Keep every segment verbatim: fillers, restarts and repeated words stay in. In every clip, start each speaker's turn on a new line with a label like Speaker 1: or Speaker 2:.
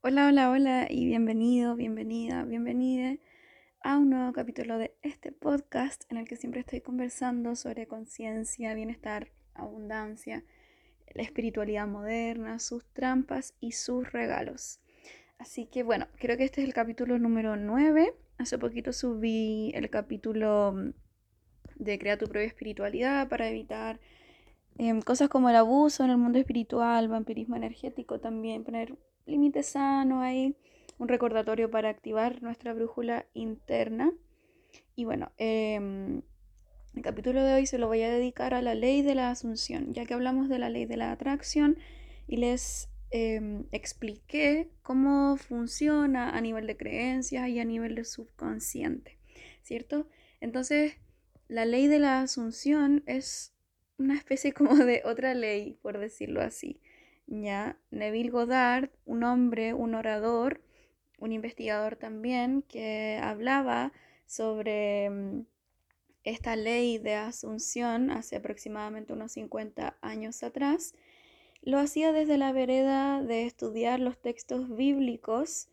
Speaker 1: Hola, hola, hola y bienvenido, bienvenida, bienvenida a un nuevo capítulo de este podcast en el que siempre estoy conversando sobre conciencia, bienestar, abundancia, la espiritualidad moderna, sus trampas y sus regalos. Así que bueno, creo que este es el capítulo número nueve. Hace poquito subí el capítulo mm, de Crea tu propia espiritualidad para evitar em, cosas como el abuso en el mundo espiritual, vampirismo energético también, poner límites sanos ahí, un recordatorio para activar nuestra brújula interna. Y bueno, em, el capítulo de hoy se lo voy a dedicar a la ley de la asunción, ya que hablamos de la ley de la atracción y les em, expliqué cómo funciona a nivel de creencias y a nivel de subconsciente, ¿cierto? Entonces, la ley de la asunción es una especie como de otra ley, por decirlo así. Ya, Neville Goddard, un hombre, un orador, un investigador también, que hablaba sobre mm, esta ley de asunción hace aproximadamente unos cincuenta años atrás, lo hacía desde la vereda de estudiar los textos bíblicos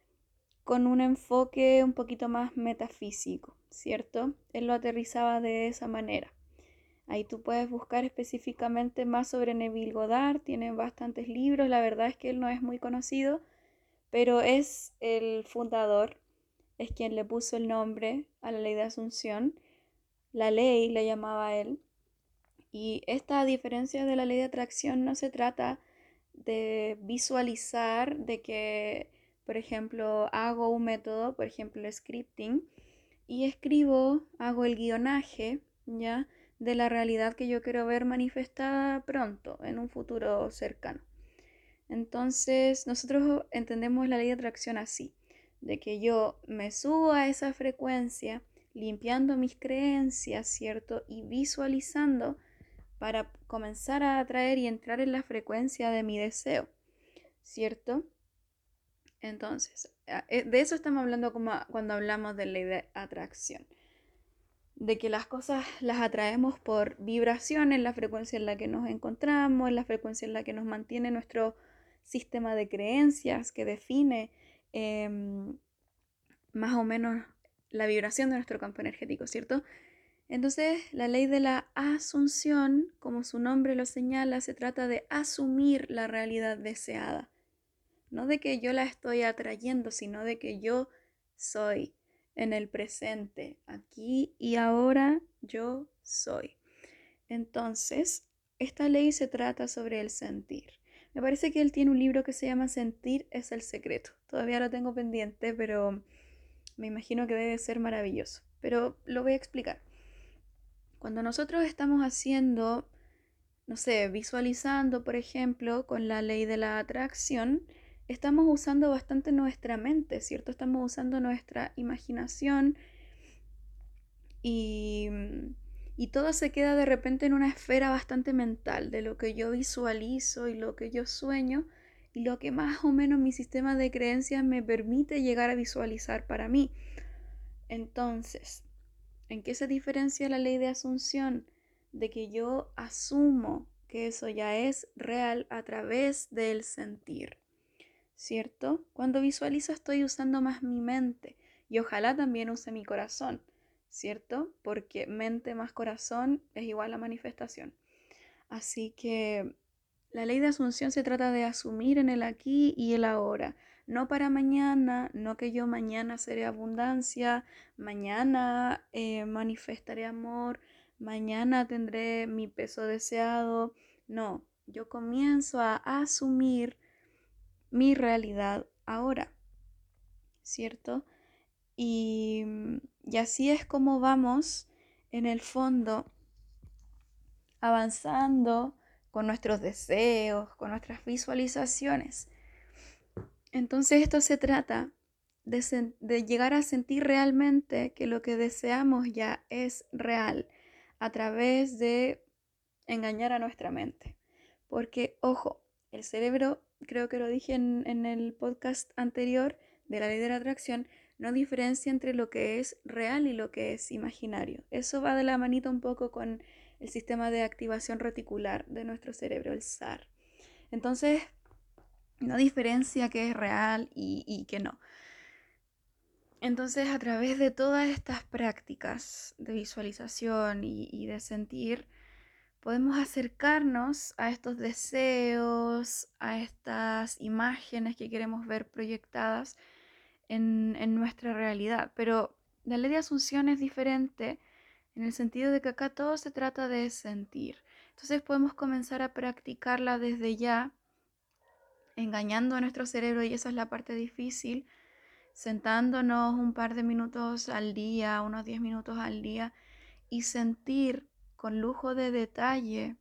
Speaker 1: con un enfoque un poquito más metafísico, ¿cierto? Él lo aterrizaba de esa manera. Ahí tú puedes buscar específicamente más sobre Neville Goddard, tiene bastantes libros, la verdad es que él no es muy conocido, pero es el fundador, es quien le puso el nombre a la ley de Asunción, la ley le llamaba a él, y esta, a diferencia de la ley de atracción, no se trata de visualizar, de que, por ejemplo, hago un método, por ejemplo, el scripting, y escribo, hago el guionaje, ¿ya? De la realidad que yo quiero ver manifestada pronto, en un futuro cercano. Entonces, nosotros entendemos la ley de atracción así, de que yo me subo a esa frecuencia, limpiando mis creencias, ¿cierto? Y visualizando para comenzar a atraer y entrar en la frecuencia de mi deseo, ¿cierto? Entonces, eh, de eso estamos hablando como cuando hablamos de ley de atracción, de que las cosas las atraemos por vibraciones, la frecuencia en la que nos encontramos, la frecuencia en la que nos mantiene nuestro sistema de creencias que define eh, más o menos la vibración de nuestro campo energético, ¿cierto? Entonces, la ley de la asunción, como su nombre lo señala, se trata de asumir la realidad deseada. No de que yo la estoy atrayendo, sino de que yo soy en el presente, aquí y ahora yo soy. Entonces, esta ley se trata sobre el sentir. Me parece que él tiene un libro que se llama Sentir es el secreto. Todavía lo tengo pendiente, pero me imagino que debe ser maravilloso. Pero lo voy a explicar. Cuando nosotros estamos haciendo, no sé, visualizando, por ejemplo, con la ley de la atracción, estamos usando bastante nuestra mente, ¿cierto? Estamos usando nuestra imaginación y, y todo se queda de repente en una esfera bastante mental de lo que yo visualizo y lo que yo sueño y lo que más o menos mi sistema de creencias me permite llegar a visualizar para mí. Entonces, ¿en qué se diferencia la ley de asunción? De que yo asumo que eso ya es real a través del sentir, ¿cierto? Cuando visualizo estoy usando más mi mente y ojalá también use mi corazón, ¿cierto? Porque mente más corazón es igual a manifestación. Así que la ley de asunción se trata de asumir en el aquí y el ahora, no para mañana, no que yo mañana seré abundancia, mañana eh, manifestaré amor, mañana tendré mi peso deseado. No, yo comienzo a asumir mi realidad ahora, ¿cierto? Y, y así es como vamos en el fondo avanzando con nuestros deseos, con nuestras visualizaciones. Entonces esto se trata de, sen- de llegar a sentir realmente que lo que deseamos ya es real a través de engañar a nuestra mente. Porque, ojo, el cerebro, creo que lo dije en, en el podcast anterior de la ley de la atracción, no diferencia entre lo que es real y lo que es imaginario. Eso va de la manita un poco con el sistema de activación reticular de nuestro cerebro, el S A R. Entonces, No diferencia qué es real y, y qué no. Entonces, a través de todas estas prácticas de visualización y, y de sentir, podemos acercarnos a estos deseos, a estas imágenes que queremos ver proyectadas en, en nuestra realidad. Pero la ley de asunción es diferente en el sentido de que acá todo se trata de sentir. Entonces podemos comenzar a practicarla desde ya, engañando a nuestro cerebro, y esa es la parte difícil, sentándonos un par de minutos al día, unos diez minutos al día, y sentir con lujo de detalle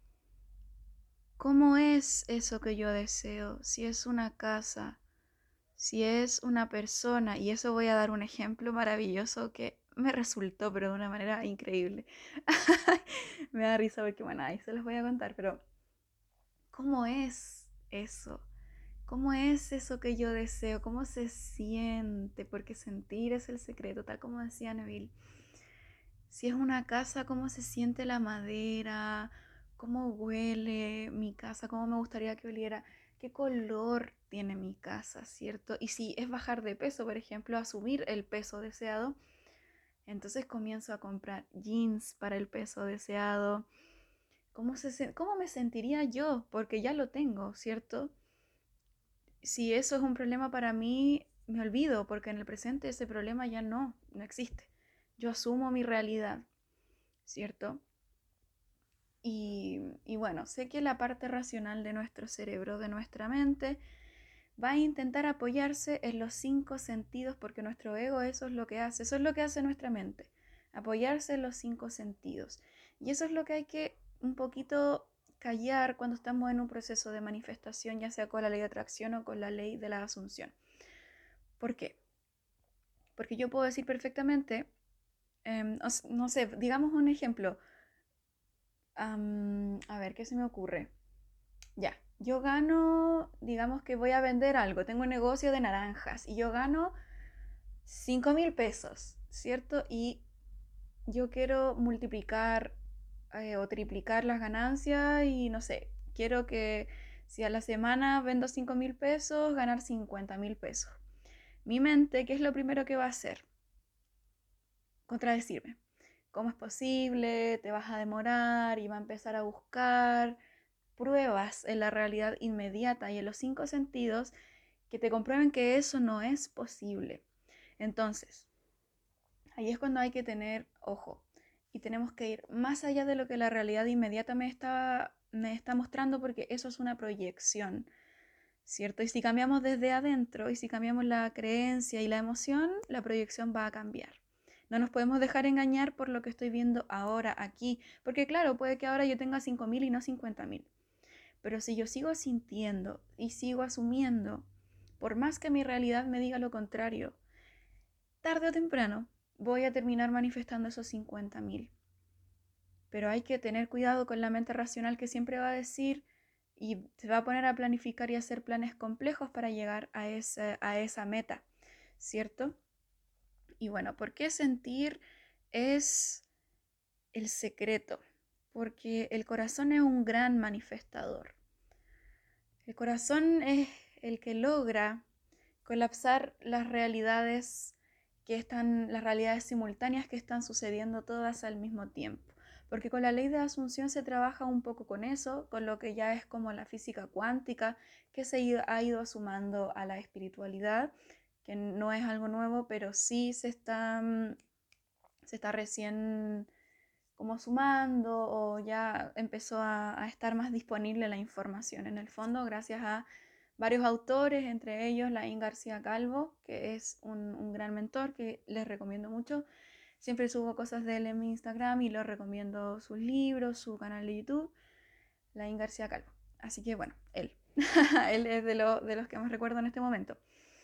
Speaker 1: cómo es eso que yo deseo, si es una casa, si es una persona. Y eso voy a dar un ejemplo maravilloso que me resultó, pero de una manera increíble. Me da risa porque, bueno, ahí se los voy a contar, pero ¿cómo es eso? ¿Cómo es eso que yo deseo? ¿Cómo se siente? Porque sentir es el secreto, tal como decía Neville. Si es una casa, ¿cómo se siente la madera? ¿Cómo huele mi casa? ¿Cómo me gustaría que oliera? ¿Qué color tiene mi casa? ¿Cierto? Y si es bajar de peso, por ejemplo, asumir el peso deseado, entonces comienzo a comprar jeans para el peso deseado. ¿Cómo, se, cómo me sentiría yo? Porque ya lo tengo, ¿cierto? Si eso es un problema para mí, me olvido, porque en el presente ese problema ya no, no existe. Yo asumo mi realidad, ¿cierto? Y, y bueno, sé que la parte racional de nuestro cerebro, de nuestra mente, va a intentar apoyarse en los cinco sentidos, porque nuestro ego eso es lo que hace, eso es lo que hace nuestra mente, apoyarse en los cinco sentidos. Y eso es lo que hay que un poquito callar cuando estamos en un proceso de manifestación, ya sea con la ley de atracción o con la ley de la asunción. ¿Por qué? Porque yo puedo decir perfectamente, eh, no sé, digamos un ejemplo. Um, a ver, ¿qué se me ocurre? Ya, yo gano, digamos que voy a vender algo, tengo un negocio de naranjas y yo gano cinco mil pesos, ¿cierto? Y yo quiero multiplicar eh, o triplicar las ganancias y no sé, quiero que si a la semana vendo cinco mil pesos, ganar cincuenta mil pesos. Mi mente, ¿qué es lo primero que va a hacer? Contradecirme. ¿Cómo es posible? ¿Te vas a demorar? Y va a empezar a buscar pruebas en la realidad inmediata y en los cinco sentidos que te comprueben que eso no es posible. Entonces, ahí es cuando hay que tener ojo y tenemos que ir más allá de lo que la realidad inmediata me está, me está mostrando, porque eso es una proyección, ¿cierto? Y si cambiamos desde adentro y si cambiamos la creencia y la emoción, la proyección va a cambiar. No nos podemos dejar engañar por lo que estoy viendo ahora aquí, porque claro, puede que ahora yo tenga cinco mil y no cincuenta mil. Pero si yo sigo sintiendo y sigo asumiendo, por más que mi realidad me diga lo contrario, tarde o temprano voy a terminar manifestando esos cincuenta mil. Pero hay que tener cuidado con la mente racional, que siempre va a decir y se va a poner a planificar y hacer planes complejos para llegar a esa, a esa meta, ¿cierto? Y bueno, ¿por qué sentir es el secreto? Porque el corazón es un gran manifestador. El corazón es el que logra colapsar las realidades que están, las realidades simultáneas que están sucediendo todas al mismo tiempo. Porque con la ley de asunción se trabaja un poco con eso, con lo que ya es como la física cuántica, que se ha ido sumando a la espiritualidad, que no es algo nuevo, pero sí se está, se está recién como sumando, o ya empezó a, a estar más disponible la información en el fondo gracias a varios autores, entre ellos Laín García Calvo, que es un, un gran mentor que les recomiendo mucho. Siempre subo cosas de él en mi Instagram y les recomiendo sus libros, su canal de YouTube, Laín García Calvo. Así que bueno, él. Él es de, lo, de los que más recuerdo en este momento.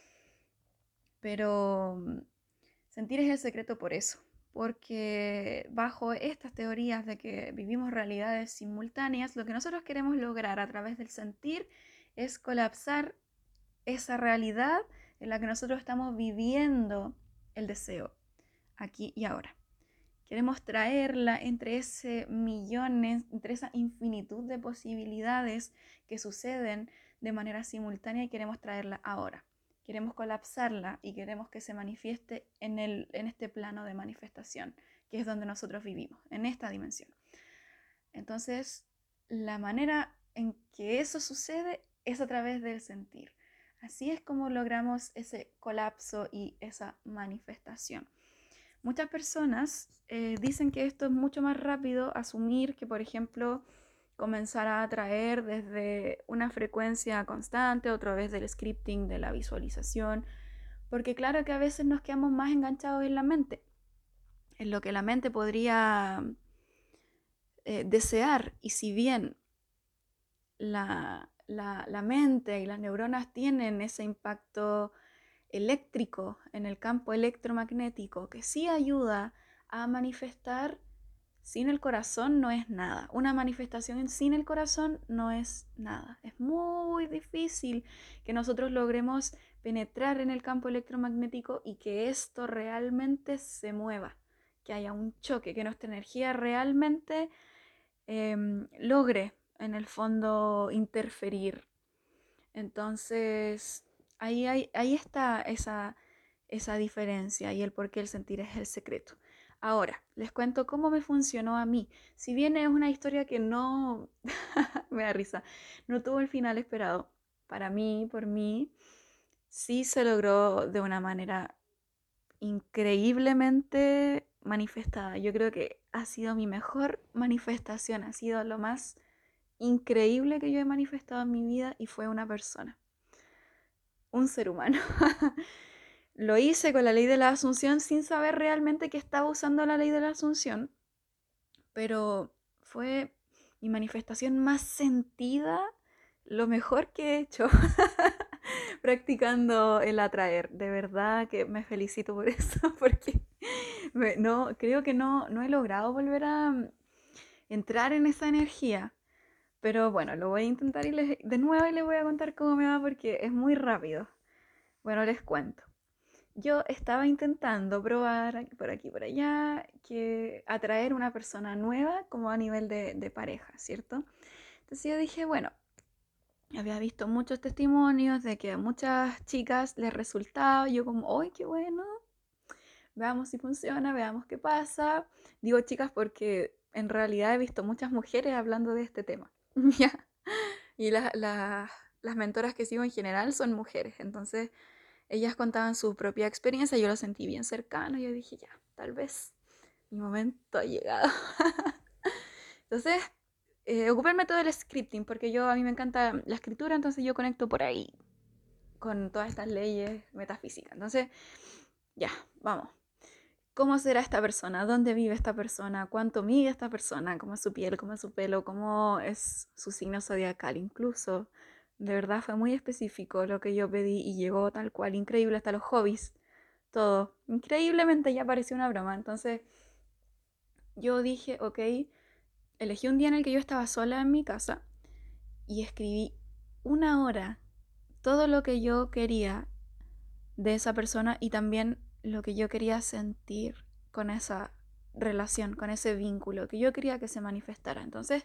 Speaker 1: Pero sentir es el secreto por eso, porque bajo estas teorías de que vivimos realidades simultáneas, lo que nosotros queremos lograr a través del sentir es colapsar esa realidad en la que nosotros estamos viviendo el deseo, aquí y ahora. Queremos traerla entre ese millones, entre esa infinitud de posibilidades que suceden de manera simultánea y queremos traerla ahora. Queremos colapsarla y queremos que se manifieste en, el, en este plano de manifestación, que es donde nosotros vivimos, en esta dimensión. Entonces, la manera en que eso sucede es a través del sentir. Así es como logramos ese colapso y esa manifestación. Muchas personas eh, dicen que esto es mucho más rápido asumir que, por ejemplo, comenzar a atraer desde una frecuencia constante, otra vez del scripting, de la visualización, porque claro que a veces nos quedamos más enganchados en la mente, en lo que la mente podría eh, desear, y si bien la, la, la mente y las neuronas tienen ese impacto eléctrico en el campo electromagnético que sí ayuda a manifestar, sin el corazón no es nada. Una manifestación sin el corazón no es nada. Es muy difícil que nosotros logremos penetrar en el campo electromagnético y que esto realmente se mueva, que haya un choque, que nuestra energía realmente eh, logre en el fondo interferir. Entonces, ahí, hay, ahí está esa, esa diferencia y el por qué el sentir es el secreto. Ahora, les cuento cómo me funcionó a mí. Si bien es una historia que no, me da risa, no tuvo el final esperado. Para mí, por mí, sí se logró de una manera increíblemente manifestada. Yo creo que ha sido mi mejor manifestación, ha sido lo más increíble que yo he manifestado en mi vida y fue una persona, un ser humano. Lo hice con la ley de la asunción sin saber realmente que estaba usando la ley de la asunción, pero fue mi manifestación más sentida, lo mejor que he hecho practicando el atraer. De verdad que me felicito por eso, porque me, no, creo que no, no he logrado volver a mm, entrar en esa energía. Pero bueno, lo voy a intentar y les, de nuevo y les voy a contar cómo me va porque es muy rápido. Bueno, les cuento. Yo estaba intentando probar por aquí y por allá que atraer una persona nueva como a nivel de, de pareja, ¿cierto? Entonces yo dije, bueno, había visto muchos testimonios de que a muchas chicas les resultaba. Yo como, ¡ay, qué bueno! Veamos si funciona, veamos qué pasa. Digo chicas porque en realidad he visto muchas mujeres hablando de este tema. ¿Ya? Y la- la- las mentoras que sigo en general son mujeres. Entonces ellas contaban su propia experiencia. Yo lo sentí bien cercano. Yo dije, ya, tal vez mi momento ha llegado. Entonces eh, ocupé el método del scripting porque yo a mí me encanta la escritura. Entonces yo conecto por ahí con todas estas leyes metafísicas. Entonces, ya, vamos. ¿Cómo será esta persona? ¿Dónde vive esta persona? ¿Cuánto mide esta persona? ¿Cómo es su piel? ¿Cómo es su pelo? ¿Cómo es su signo zodiacal? Incluso, de verdad fue muy específico lo que yo pedí y llegó tal cual, increíble, hasta los hobbies, todo. Increíblemente ya pareció una broma. Entonces, yo dije, ok, elegí un día en el que yo estaba sola en mi casa y escribí una hora todo lo que yo quería de esa persona y también lo que yo quería sentir con esa relación, con ese vínculo que yo quería que se manifestara. Entonces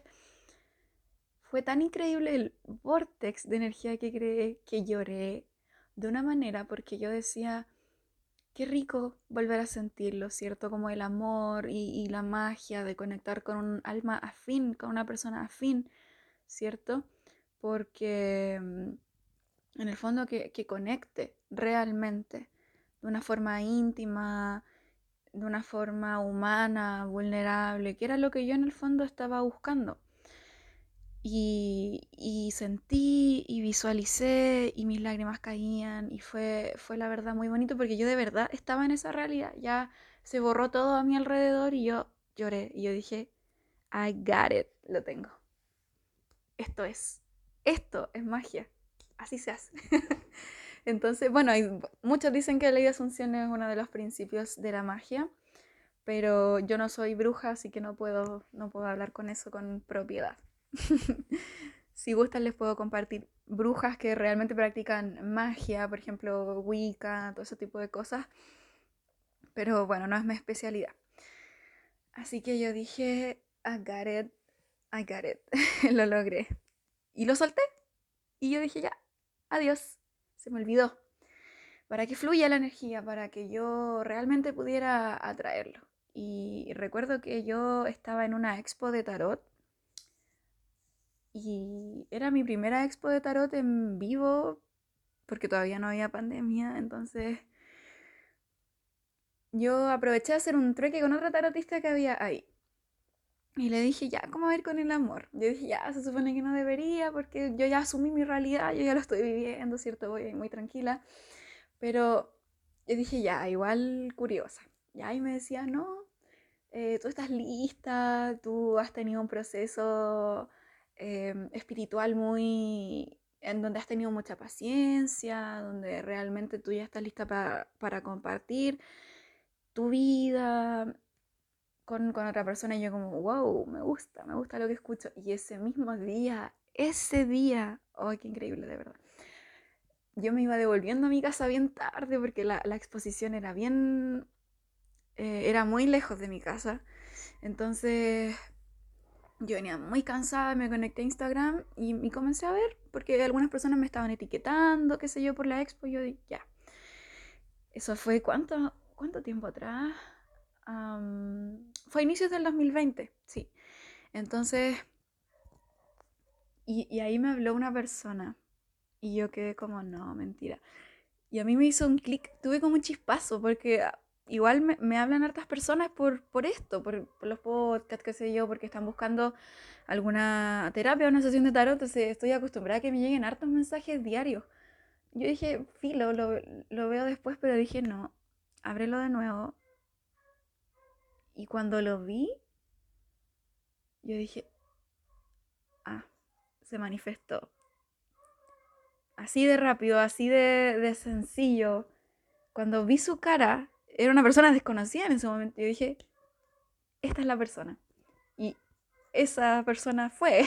Speaker 1: fue tan increíble el vortex de energía que creé que lloré de una manera porque yo decía, qué rico volver a sentirlo, ¿cierto? Como el amor y, y la magia de conectar con un alma afín, con una persona afín, ¿cierto? Porque mm, en el fondo que, que conecte realmente de una forma íntima, de una forma humana, vulnerable, que era lo que yo en el fondo estaba buscando. Y, y sentí y visualicé y mis lágrimas caían y fue, fue la verdad muy bonito porque yo de verdad estaba en esa realidad. Ya se borró todo a mi alrededor y yo lloré y yo dije, I got it, lo tengo. Esto es, esto es magia. Así se hace. Entonces, bueno, hay, muchos dicen que la ley de asunción es uno de los principios de la magia, pero yo no soy bruja, así que no puedo, no puedo hablar con eso con propiedad. Si gustan, les puedo compartir brujas que realmente practican magia, por ejemplo, Wicca, todo ese tipo de cosas, pero bueno, no es mi especialidad. Así que yo dije, I got it, I got it, lo logré. Y lo solté, Y yo dije, ya, adiós, se me olvidó. Para que fluya la energía, para que yo realmente pudiera atraerlo. Y recuerdo que yo estaba en una expo de tarot y era mi primera expo de tarot en vivo porque todavía no había pandemia, entonces yo aproveché de hacer un trueque con otra tarotista que había ahí. Y le dije, ya, ¿cómo va a ir con el amor? Yo dije, ya, se supone que no debería porque yo ya asumí mi realidad, yo ya lo estoy viviendo, ¿cierto? Voy muy tranquila. Pero yo dije, ya, igual curiosa. Ya, y me decía, no, eh, tú estás lista, tú has tenido un proceso eh, espiritual muy, en donde has tenido mucha paciencia, donde realmente tú ya estás lista pa- para compartir tu vida con, con otra persona. Y yo como, wow, me gusta, me gusta lo que escucho. Y ese mismo día, ese día, ¡ay, qué increíble, de verdad! Yo me iba devolviendo a mi casa bien tarde porque la, la exposición era bien, eh, era muy lejos de mi casa. Entonces yo venía muy cansada, me conecté a Instagram y, y comencé a ver, porque algunas personas me estaban etiquetando, qué sé yo, por la expo. Yo dije, ya. Eso fue, ¿cuánto, cuánto tiempo atrás? Am, fue a inicios del dos mil veinte, sí. Entonces, y, y ahí me habló una persona y yo quedé como, no, mentira. Y a mí me hizo un clic, tuve como un chispazo, porque ah, igual me, me hablan hartas personas por, por esto, por, por los podcasts, qué sé yo, porque están buscando alguna terapia o una sesión de tarot, entonces estoy acostumbrada a que me lleguen hartos mensajes diarios. Yo dije, filo, lo, lo veo después, pero dije, no, ábrelo de nuevo. Y cuando lo vi, yo dije, ah, se manifestó. Así de rápido, así de, de sencillo. Cuando vi su cara, era una persona desconocida en ese momento. Yo dije, esta es la persona. Y esa persona fue.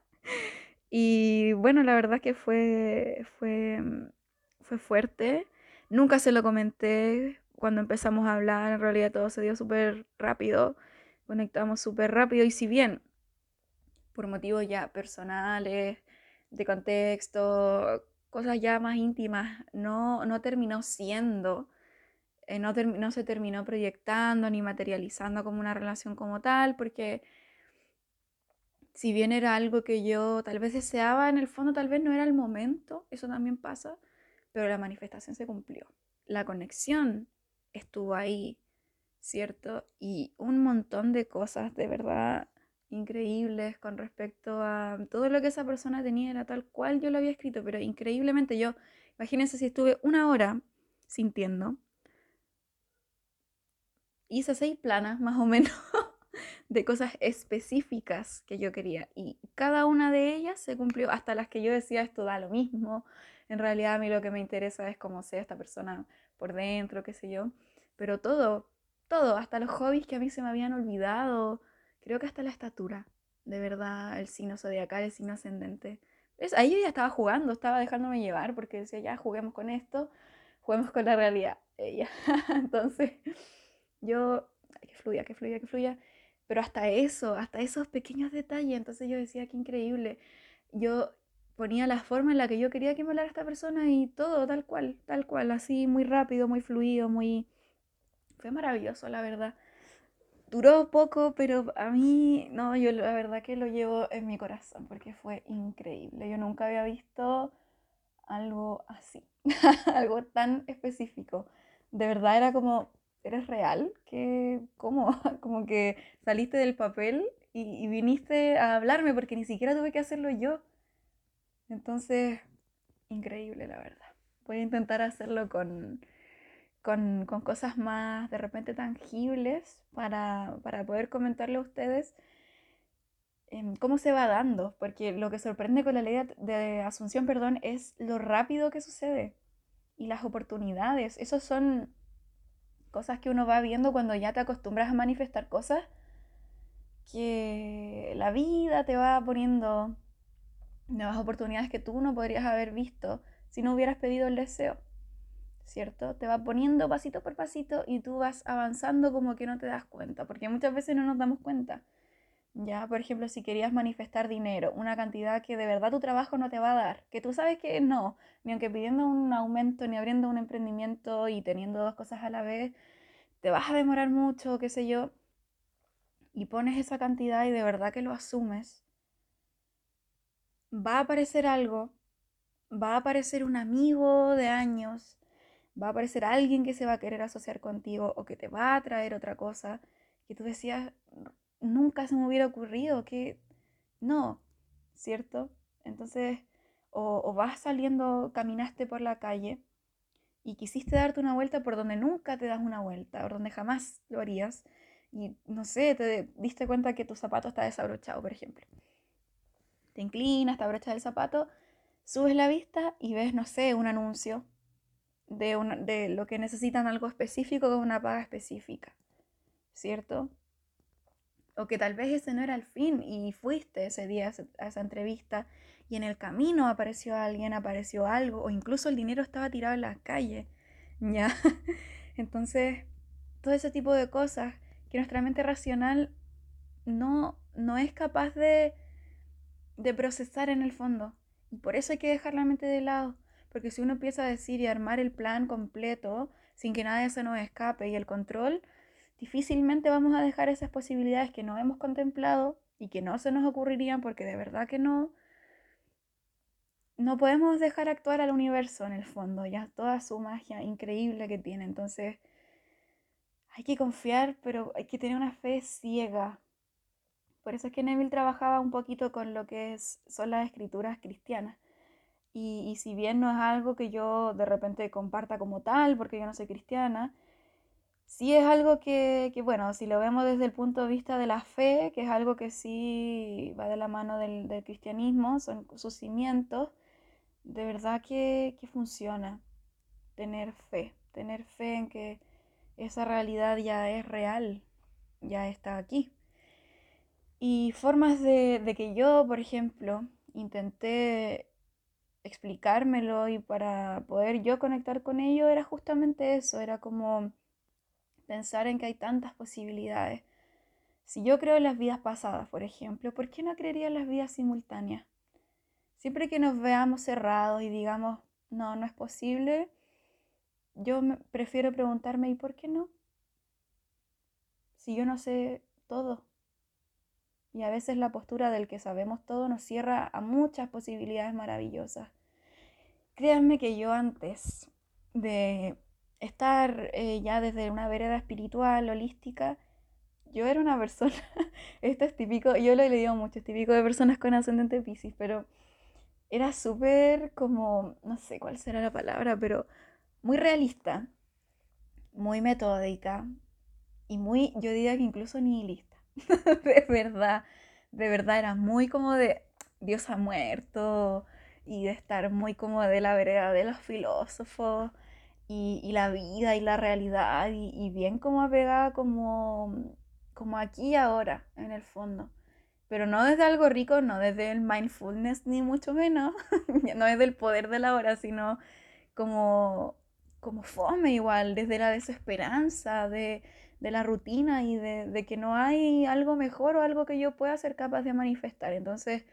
Speaker 1: Y bueno, la verdad que fue, fue, fue fuerte. Nunca se lo comenté cuando empezamos a hablar. En realidad todo se dio súper rápido. Conectamos súper rápido. Y si bien por motivos ya personales, de contexto, cosas ya más íntimas, no, no terminó siendo, eh, no, ter- no se terminó proyectando ni materializando como una relación como tal, porque si bien era algo que yo tal vez deseaba, en el fondo tal vez no era el momento, eso también pasa, pero la manifestación se cumplió. La conexión estuvo ahí, ¿cierto? Y un montón de cosas de verdad increíbles con respecto a todo lo que esa persona tenía, era tal cual yo lo había escrito, pero increíblemente yo, imagínense si estuve una hora sintiendo, hice seis planas más o menos de cosas específicas que yo quería. Y cada una de ellas se cumplió, hasta las que yo decía, esto da lo mismo. En realidad a mí lo que me interesa es cómo sea esta persona por dentro, qué sé yo. Pero todo, todo, hasta los hobbies que a mí se me habían olvidado. Creo que hasta la estatura, de verdad, el signo zodiacal, el signo ascendente. Es, ahí yo ya estaba jugando, estaba dejándome llevar porque decía, ya juguemos con esto, juguemos con la realidad. Ella. Entonces, yo, ay, que fluya, que fluya, que fluya. Pero hasta eso, hasta esos pequeños detalles, entonces yo decía, qué increíble. Yo ponía la forma en la que yo quería que me hablara esta persona y todo tal cual, tal cual, así muy rápido, muy fluido, muy... Fue maravilloso, la verdad. Duró poco, pero a mí, no, yo la verdad que lo llevo en mi corazón porque fue increíble. Yo nunca había visto algo así, algo tan específico. De verdad era como, ¿eres real? ¿Qué, cómo? Como que saliste del papel y, y viniste a hablarme porque ni siquiera tuve que hacerlo yo. Entonces, increíble, la verdad. Voy a intentar hacerlo con, con, con cosas más de repente tangibles para, para poder comentarle a ustedes em, cómo se va dando, porque lo que sorprende con la ley de, de Asunción, perdón, es lo rápido que sucede y las oportunidades. Esas son cosas que uno va viendo cuando ya te acostumbras a manifestar cosas que la vida te va poniendo nuevas oportunidades que tú no podrías haber visto si no hubieras pedido el deseo, ¿cierto? Te va poniendo pasito por pasito y tú vas avanzando como que no te das cuenta, porque muchas veces no nos damos cuenta. Ya, por ejemplo, si querías manifestar dinero, una cantidad que de verdad tu trabajo no te va a dar, que tú sabes que no, ni aunque pidiendo un aumento, ni abriendo un emprendimiento y teniendo dos cosas a la vez, te vas a demorar mucho, qué sé yo, y pones esa cantidad y de verdad que lo asumes, va a aparecer algo, va a aparecer un amigo de años, va a aparecer alguien que se va a querer asociar contigo o que te va a traer otra cosa que tú decías, nunca se me hubiera ocurrido, que no, ¿cierto? Entonces, o, o vas saliendo, caminaste por la calle y quisiste darte una vuelta por donde nunca te das una vuelta, por donde jamás lo harías, y no sé, te diste cuenta que tu zapato está desabrochado, por ejemplo. Te inclinas, te abrochas el zapato, subes la vista y ves, no sé, un anuncio de, una, de lo que necesitan algo específico con una paga específica, ¿cierto? O que tal vez ese no era el fin y fuiste ese día a esa, a esa entrevista y en el camino apareció alguien, apareció algo, o incluso el dinero estaba tirado en la calle, ¿ya? Entonces, todo ese tipo de cosas que nuestra mente racional no, no es capaz de, de procesar en el fondo. Y por eso hay que dejar la mente de lado, porque si uno empieza a decir y armar el plan completo sin que nada se nos escape y el control, difícilmente vamos a dejar esas posibilidades que no hemos contemplado y que no se nos ocurrirían porque de verdad que no, no podemos dejar actuar al universo en el fondo, ya toda su magia increíble que tiene. Entonces hay que confiar, pero hay que tener una fe ciega. Por eso es que Neville trabajaba un poquito con lo que es, son las escrituras cristianas. Y, y si bien no es algo que yo de repente comparta como tal, porque yo no soy cristiana, sí es algo que, que, bueno, si lo vemos desde el punto de vista de la fe, que es algo que sí va de la mano del, del cristianismo, son sus cimientos, de verdad que, que funciona tener fe, tener fe en que esa realidad ya es real, ya está aquí. Y formas de, de que yo, por ejemplo, intenté explicármelo y para poder yo conectar con ello era justamente eso, era como pensar en que hay tantas posibilidades. Si yo creo en las vidas pasadas, por ejemplo, ¿por qué no creería en las vidas simultáneas? Siempre que nos veamos cerrados y digamos, no, no es posible, yo me prefiero preguntarme, ¿y por qué no? Si yo no sé todo. Y a veces la postura del que sabemos todo nos cierra a muchas posibilidades maravillosas. Créanme que yo antes de estar eh, ya desde una vereda espiritual, holística, yo era una persona, esto es típico, yo lo he leído mucho, es típico de personas con ascendente Piscis, pero era súper como, no sé cuál será la palabra, pero muy realista, muy metódica y muy, yo diría que incluso nihilista. De verdad, de verdad era muy como de Dios ha muerto y de estar muy como de la vereda de los filósofos y, y la vida y la realidad y, y bien como apegada como, como aquí y ahora en el fondo. Pero no desde algo rico, no desde el mindfulness ni mucho menos, no desde el poder de la hora, sino como, como fome igual, desde la desesperanza, de, de la rutina y de, de que no hay algo mejor o algo que yo pueda ser capaz de manifestar. Entonces,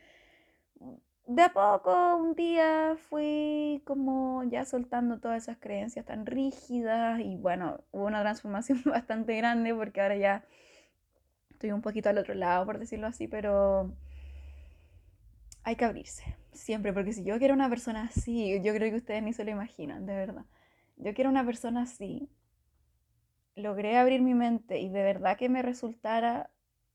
Speaker 1: de a poco, un día fui como ya soltando todas esas creencias tan rígidas y bueno, hubo una transformación bastante grande porque ahora ya estoy un poquito al otro lado, por decirlo así, pero hay que abrirse, siempre, porque si yo quiero una persona así, yo creo que ustedes ni se lo imaginan, de verdad. Yo quiero una persona así, logré abrir mi mente y de verdad que me resultara,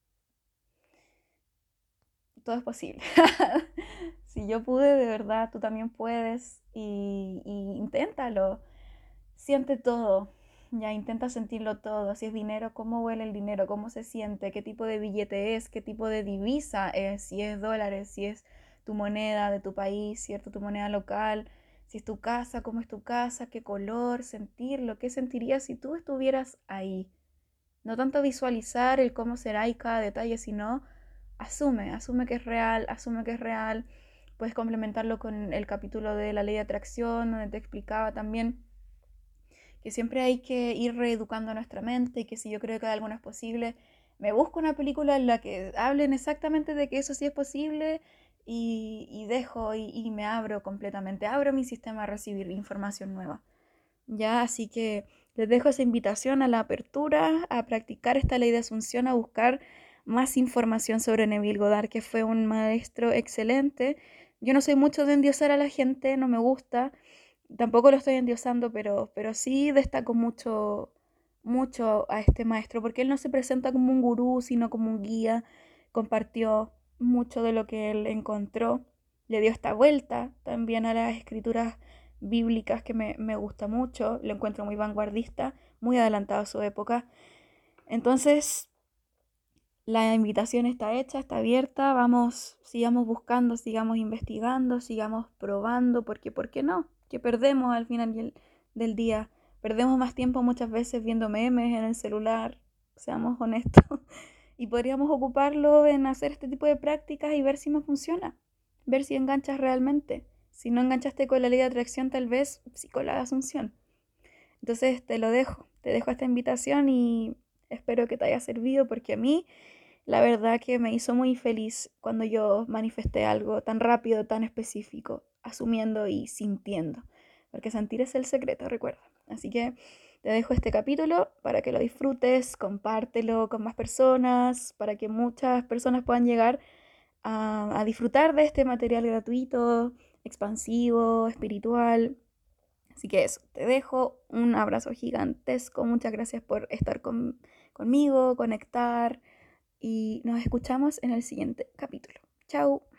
Speaker 1: todo es posible. Si yo pude, de verdad, tú también puedes y, y inténtalo. Siente todo, ya intenta sentirlo todo. Si es dinero, cómo huele el dinero, cómo se siente, qué tipo de billete es, qué tipo de divisa es, si es dólares, si es tu moneda de tu país, cierto, tu moneda local, si es tu casa, cómo es tu casa, qué color, sentirlo, qué sentirías si tú estuvieras ahí. No tanto visualizar el cómo será y cada detalle, sino asume, asume que es real, asume que es real. Puedes complementarlo con el capítulo de la ley de atracción, donde te explicaba también que siempre hay que ir reeducando nuestra mente y que si yo creo que algo no es posible, me busco una película en la que hablen exactamente de que eso sí es posible y, y dejo y, y me abro completamente, abro mi sistema a recibir información nueva. Ya, así que les dejo esa invitación a la apertura, a practicar esta ley de asunción, a buscar más información sobre Neville Goddard, que fue un maestro excelente. Yo no soy mucho de endiosar a la gente, no me gusta, tampoco lo estoy endiosando, pero, pero sí destaco mucho, mucho a este maestro, porque él no se presenta como un gurú, sino como un guía, compartió mucho de lo que él encontró, le dio esta vuelta también a las escrituras bíblicas que me, me gusta mucho, lo encuentro muy vanguardista, muy adelantado a su época. Entonces, la invitación está hecha, está abierta, vamos, sigamos buscando, sigamos investigando, sigamos probando, porque ¿por qué no? Que perdemos al final del, del día, perdemos más tiempo muchas veces viendo memes en el celular, seamos honestos, y podríamos ocuparlo en hacer este tipo de prácticas y ver si nos funciona, ver si enganchas realmente. Si no enganchaste con la ley de atracción, tal vez sí con la de asunción. Entonces te lo dejo, te dejo esta invitación y espero que te haya servido porque a mí la verdad que me hizo muy feliz cuando yo manifesté algo tan rápido, tan específico, asumiendo y sintiendo. Porque sentir es el secreto, recuerda. Así que te dejo este capítulo para que lo disfrutes, compártelo con más personas, para que muchas personas puedan llegar a, a disfrutar de este material gratuito, expansivo, espiritual. Así que eso, te dejo un abrazo gigantesco. Muchas gracias por estar con, conmigo, conectar y nos escuchamos en el siguiente capítulo. Chao.